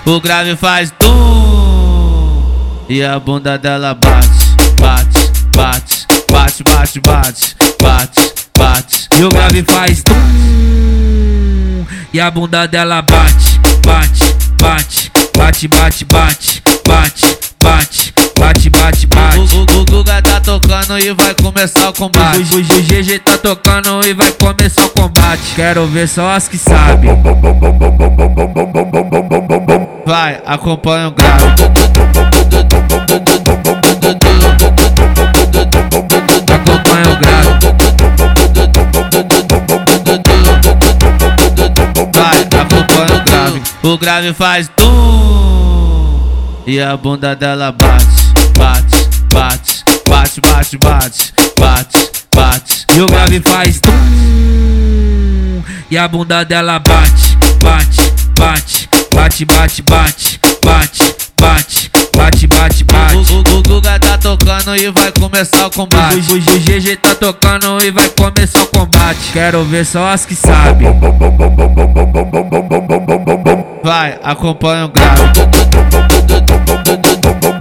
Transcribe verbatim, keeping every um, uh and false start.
o grave faz tum e a bunda dela bate, bate, bate, bate, bate, bate, bate, bate. E o grave faz tum e a bunda dela bate, bate, bate, bate, bate, bate, bate, bate, bate, bate, bate. O, o, o Guga tá tocando e vai começar o combate. O, o, o G G tá tocando e vai começar o combate. Quero ver só as que sabem. Vai, acompanha o grave. Acompanha o grave. Vai, acompanha o grave. O grave faz tum e a bunda dela bate, bate, bate, bate, bate, bate, bate, bate. E o grave faz tum e a bunda dela bate, bate, bate, bate, bate, bate, bate, bate, bate, bate, bate. O, o, o Guga tá tocando e vai começar o combate. O, o, o G G tá tocando e vai começar o combate. Quero ver só as que sabem. Vai, acompanha o grave.